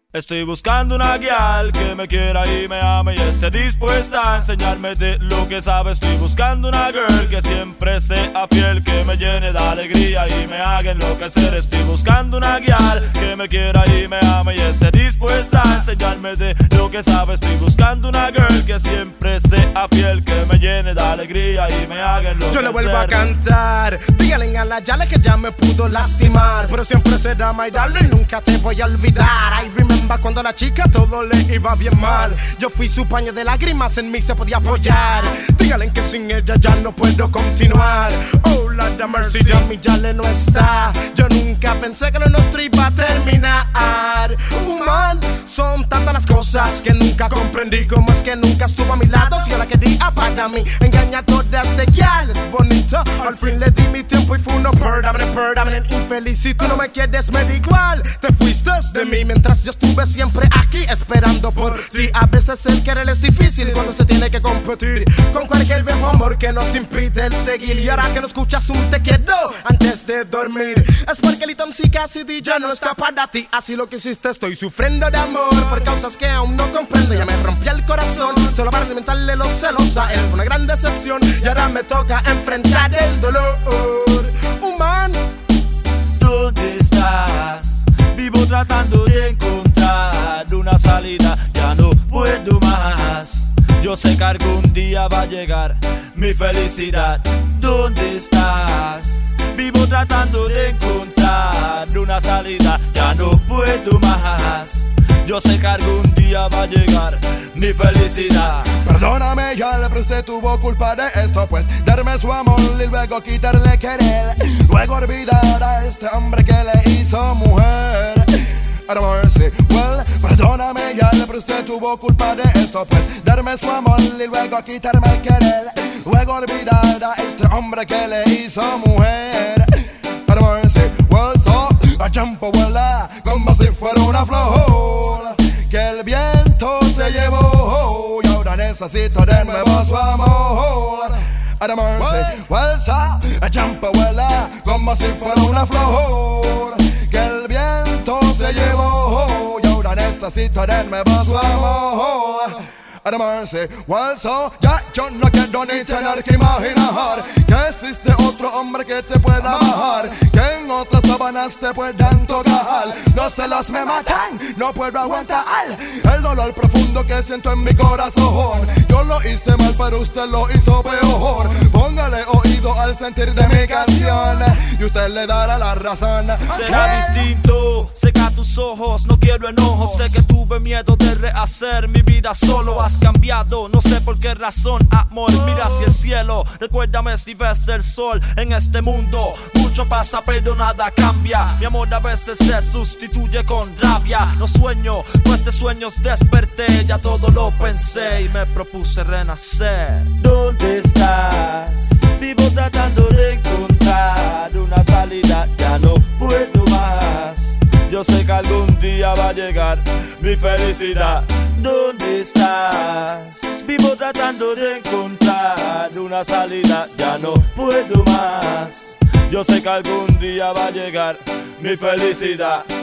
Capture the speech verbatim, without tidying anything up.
Estoy buscando una guial que me quiera y me ame y esté dispuesta a enseñarme de lo que sabe. Estoy buscando una girl que siempre sea fiel, que me llene de alegría y me haga enloquecer. Estoy buscando una guial que me quiera y me ame y esté dispuesta a enseñarme de lo que sabe. Estoy buscando una girl que siempre sea fiel, que me llene de alegría y me haga enloquecer. Yo le vuelvo a cantar, dígale a la yale que ya me pudo lastimar, pero siempre será my darling, nunca te voy a olvidar. I remember cuando a la chica todo le iba bien mal. Yo fui su paño de lágrimas, en mí se podía apoyar. Dígale que sin ella ya no puedo continuar. Oh, Lord have mercy, ya mi yale no está. Yo nunca pensé que lo nuestro iba a terminar. Human, son tantas las cosas que nunca comprendí. Como es que nunca estuvo a mi lado si yo la quería para mí. Engaña a todas de gal, es bonito. Al fin le di mi tiempo y fue uno permanente, permanente, infeliz. Si tú no me quieres me da igual, te fuiste de mí mientras yo estuve siempre aquí esperando por ti. A veces el querer es difícil cuando se tiene que competir con cualquier viejo amor que nos impide el seguir. Y ahora que no escuchas un te quiero antes de dormir, es porque el Tom Cassidy ya no está para ti. Así lo que hiciste, estoy sufriendo de amor por causas que aún no comprendo. Ya me rompí el corazón solo para alimentarle los celos a él. Fue una gran decepción y ahora me toca enfrentar el dolor. Humano, ¿dónde estás? Vivo tratando de encontrar una salida, ya no puedo más. Yo sé que algún día va a llegar mi felicidad. ¿Dónde estás? Vivo tratando de encontrar una salida, ya no puedo más. Yo sé que algún día va a llegar mi felicidad. Perdóname, ya pero usted tuvo culpa de esto, pues darme su amor y luego quitarle querer, luego olvidar a este hombre que le hizo mujer. Have mercy, well, perdóname, ya pero usted tuvo culpa de esto, pues darme su amor y luego quitarme el querer, luego olvidar a este hombre que le hizo mujer. Have mercy, well, so a tiempo vuela como si fuera una flor que el viento se llevó y ahora necesito de nuevo su amor. Have mercy, well, so a tiempo vuela como si fuera una flor que el viento se llevó y ahora necesito de nuevo su amor. Have mercy, well, so ya yo no quiero ni tener que imaginar que existe otro hombre que te pueda bajar, que en otras sábanas te puedan tocar. Los celos me matan, no puedo aguantar el dolor profundo que siento en mi corazón. Yo lo hice mal, pero usted lo hizo peor. Póngale oído al sentir de mi canción y usted le dará la razón. Será distinto, seca tus ojos, no quiero enojos. Sé que tuve miedo de rehacer mi vida solo. Has cambiado, no sé por qué razón, amor. Mira hacia el cielo, recuérdame si ves el sol. En este mundo mucho pasa pero nada cambia. Mi amor a veces se sustituye con rabia. No sueño, pues de sueños desperté. Ya todo lo pensé y me propuse renacer. ¿Dónde estás? Vivo tratando de encontrar una salida, ya no puedo más. Yo sé que algún día va a llegar mi felicidad. ¿Dónde estás? Vivo tratando de encontrar una salida, ya no puedo más. Yo sé que algún día va a llegar mi felicidad.